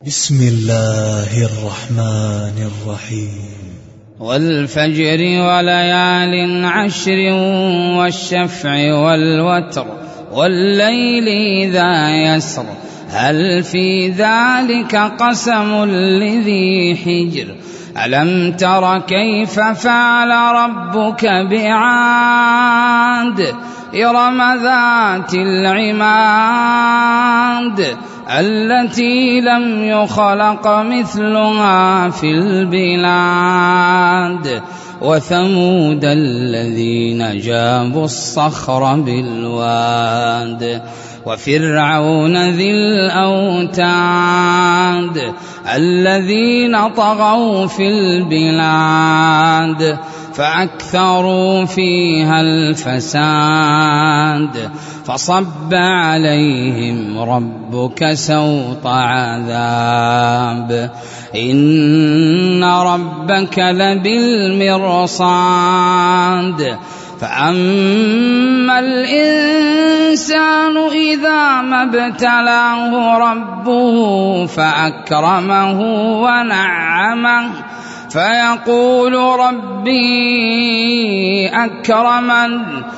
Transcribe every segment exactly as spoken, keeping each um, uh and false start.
بسم الله الرحمن الرحيم. والفجر وليال عشر والشفع والوتر والليل إذا يسر هل في ذلك قسم لذي حجر ألم تر كيف فعل ربك بعاد إرم ذات العماد التي لم يخلق مثلها في البلاد وثمود الذين جابوا الصخر بالواد وفرعون ذي الأوتاد الذين طغوا في البلاد فأكثروا فيها الفساد فصب عليهم ربك سوط عذاب إن ربك لبالمرصاد فأما الإنسان إذا ما ابتلاه ربه فأكرمه ونعمه فيقول ربي أكرمن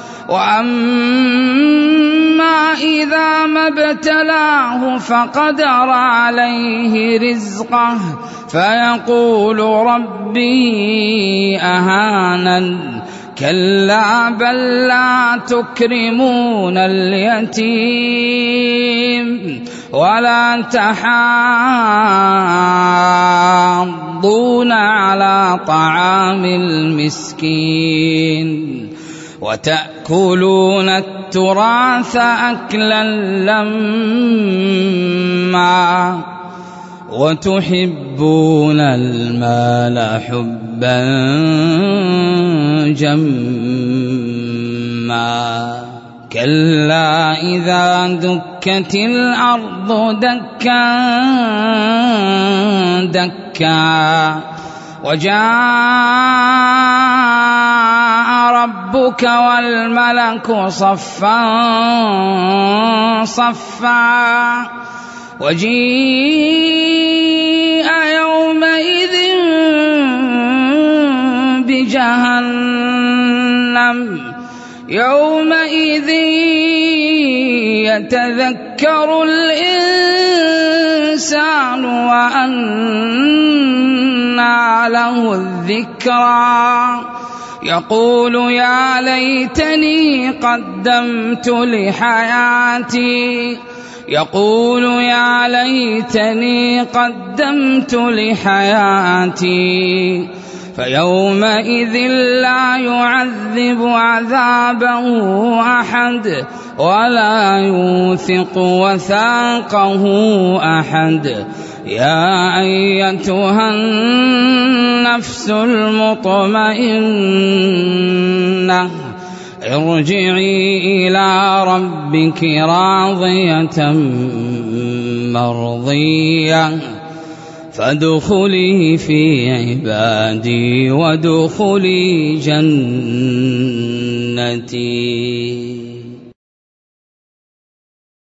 وأما إذا ما ابتلاه فقدر عليه رزقه فيقول ربي أهانن كلا بل لا تكرمون اليتيم ولا تحاضون على طعام المسكين وتأكلون التراث أكلا لما وتحبون المال حبا جما كلا إذا دكت الأرض دكا دكا وجاء ربك والملك صفا صفا وجيء يومئذ بجهنم يومئذ يتذكر الإنسان وأنى له الذكرى يقول يا ليتني قدمت لحياتي يقول يا ليتني قدمت لحياتي فيومئذ لا يعذب عذابه أحد ولا يوثق وثاقه أحد يا أيتها النفس المطمئنة ارجعي إلى ربك راضية مرضية فادخلي في عبادي وادخلي جنتي.